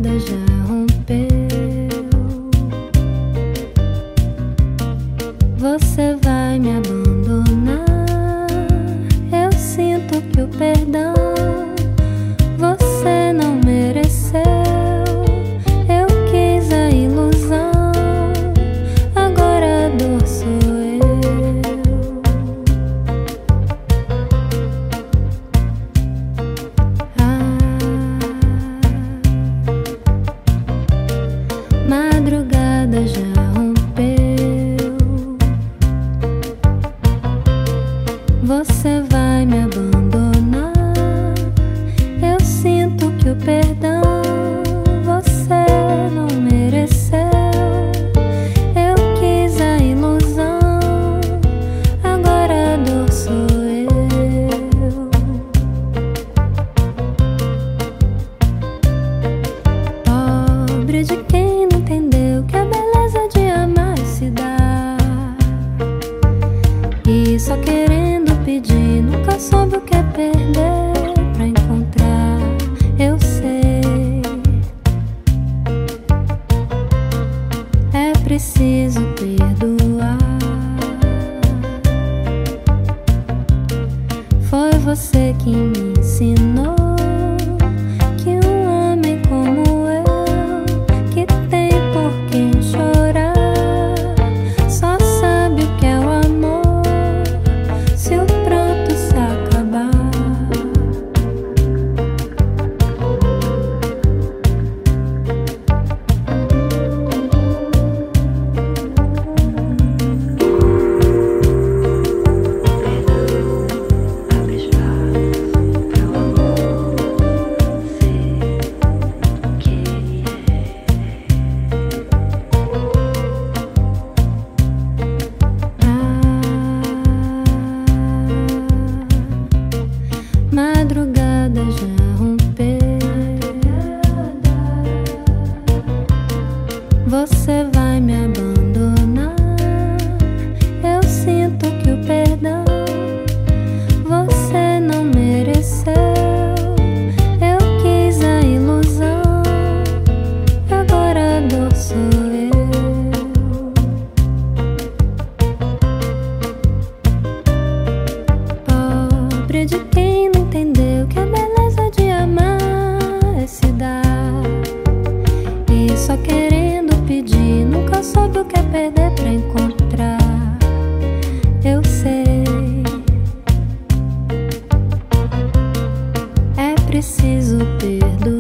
já rompeu. Você vai me abandonar. Eu sinto que o perdão você não mereceu. Eu quis a ilusão, agora a dor sou eu. Madrugada já rompeu. Você vai me abandonar. Eu sinto que o perdão você não mereceu. Eu quis a ilusão, agora a dor sou eu. Pobre de quem não entendeu que a beleza de amar se dá. E só querendo pedir, nunca soube o que é perder pra encontrar. Eu sei, é preciso perdoar. Foi você que me ensinou que um homem como eu, que tem por quem chorar, só sabe o que é o amor se o pranto se acabar. Madrugada já rompeu. Você vai me abandonar. Eu sinto que o perdão você não mereceu. Eu quis a ilusão, agora a dor sou eu. Pobre de quem não entendeu que a beleza de amar é se dar. E só querendo pedir, nunca soube o que é perder pra encontrar. Eu sei, é preciso perdoar.